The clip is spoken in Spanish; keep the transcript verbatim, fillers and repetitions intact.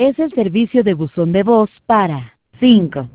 Es el servicio de buzón de voz para cinco